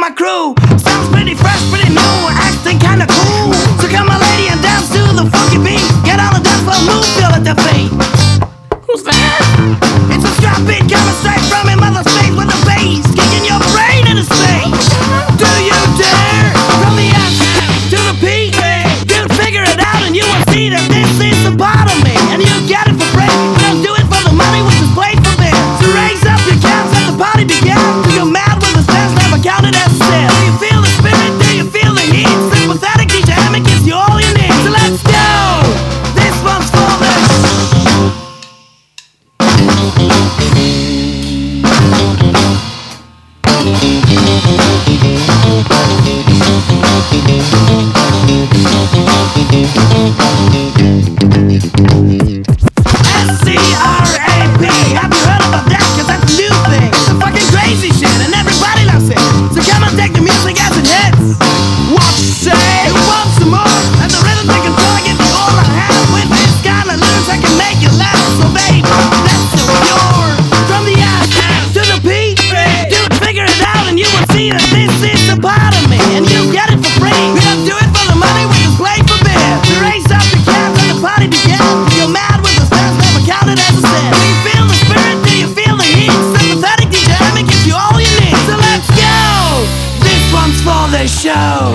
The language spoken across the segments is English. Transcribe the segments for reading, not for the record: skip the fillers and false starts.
my crew. Sounds pretty fresh, pretty new, acting kinda cool. So come on lady and dance to the funky beat. Get on the dance floor, move, feel at the feet. Who's that? It's a strap beat coming straight from your mother's face with the bass kicking your brain in its face. Do you dare? From the F to the P. Dude, figure it out and you will see that this is the bottom me. And you get it for free. We don't do it for the money, which is played for beer. So raise up your caps, let the party begin. Do you mad with the fans, never counted as sin. Do you feel the spirit? Do you feel the heat? Sympathetic, dynamic is you all you need. So let's go! This one's for the S-C-R-A-P. Have you heard about that? Cause that's a new thing. It's a fucking crazy shit and everybody loves it. So come and take the music as it hits. What you say? You want some more? And the rhythm they can talk, give you all I have. With this kind of lyrics I can make you laugh. So baby, that's so pure. From the S to the P. Dude, figure it out and you will see that this is the part of me. And you get it for free. We don't do it for the money, we just play for beer. So raise up your caps, let the party begin. You're mad with the fans, never counted as a sin. Do you feel the spirit? Do you feel the heat? Sympathetic, dynamic gives you all you need. So let's go! This one's for the show.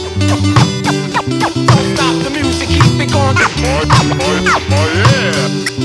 Stop the music, keep it going. Oh yeah.